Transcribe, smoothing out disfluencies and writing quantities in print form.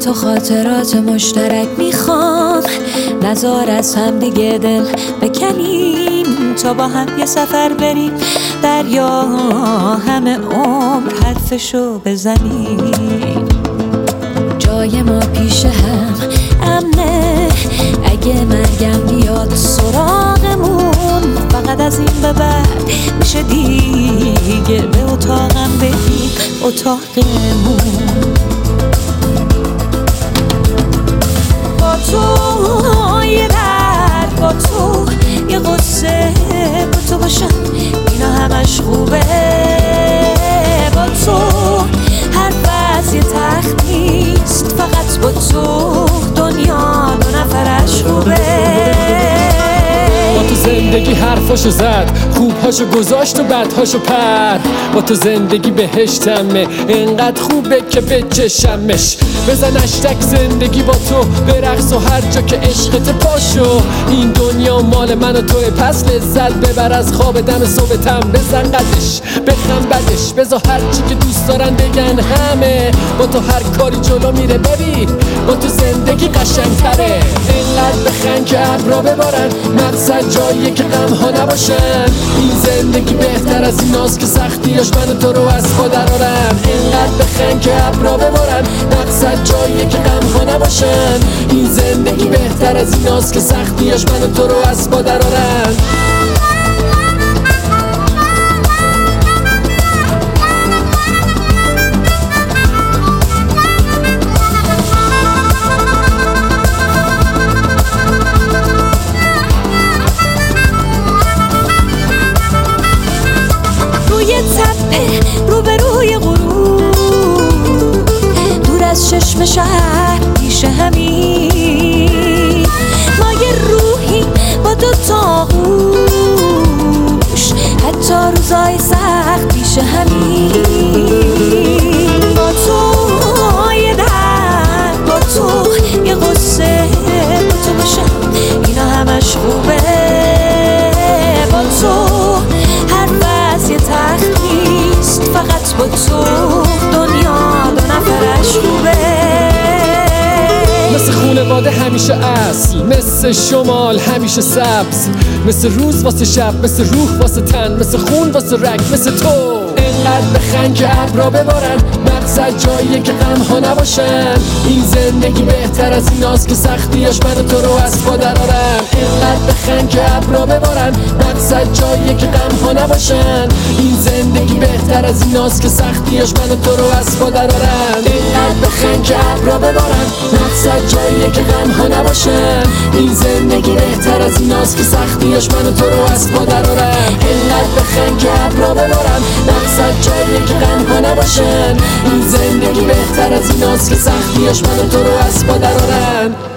تو خاطرات مشترک میخوام، نذار از هم دیگه دل بکنیم، تا با هم یه سفر بریم دریا، همه عمر حرفشو بزنیم. جای ما پیش هم امنه، اگه مرگم بیاد سراغمون، فقط از این به بعد میشه دیگه به اتاقم بریم، اتاقمون. با تو یه درد، با تو یه قصه، با تو باشم اینا همش خوبه، با تو هر وز یه تخت نیست، فقط با تو دنیا دو نفرش خوبه. با تو زندگی حرفاشو زد، خوبهاشو گذاشت و بدهاشو پر، با تو زندگی بهشتمه، انقدر خوبه که بچشمش. بزن اشتک زندگی با تو، برقص و هر جا که عشقت پاشو، این دنیا مال من و توه، پس لذت ببر از خواب دم صبحتم. بزن قدش بخم بدش، بذار هر چی که دوست دارن بگن همه، با تو هر کاری جلو میره. ببین با تو زندگی قشنگتره، اینقدر بخند که ابرا ببارن، مقصد جاییه که غم ها نباشن. این زندگی بهتر از ایناست که سختیاش من و تو رو از پا درارن. اینقدر بخند که ابرا ببارن، مقصد جاییه که غم ها نباشن. این زندگی بهتر از ایناست که سختیاش من و تو رو از پا درارن. روبروی غروب، دور از چشم شهر پیش همین، ما یه روحی با دو تا گوش، حتی روزای سخت پیش همین. با تو یه درد، با تو یه قصه، با تو باشم اینا همش خوبه، با تو هر وز یه تخت نیست، فقط با تو دنیا دو نفرش خوبه. مثل خونواده همیشه اصل، مثل شمال همیشه سبز، مثل روز واسه شب، مثل روح واسه تن، مثل خون واسه رگ، مثل تو. اینقدر بخند که ابرا ببارن، مقصد جاییه که غم ها نباشن. این زندگی بهتر از ایناست که سختیاش من و تو رو از پا درارن. اینقدر بخند که ابرا ببارن، مقصد جاییه که غم ها نباشن. این زندگی بهتر از ایناست که سختیاش من و تو رو از پا درارن. اینقدر بخند که ابرا ببارن، مقصد جاییه که غم ها نباشن. این زندگی بهتر از ایناست که سختیاش من و تو رو از پا درارن. اینقدر بخند که ابرا ببارن، مقصد جاییه که غم ها نباشن. این زندگی بهتر از ایناست که سختیاش من و تو رو از پا درارن.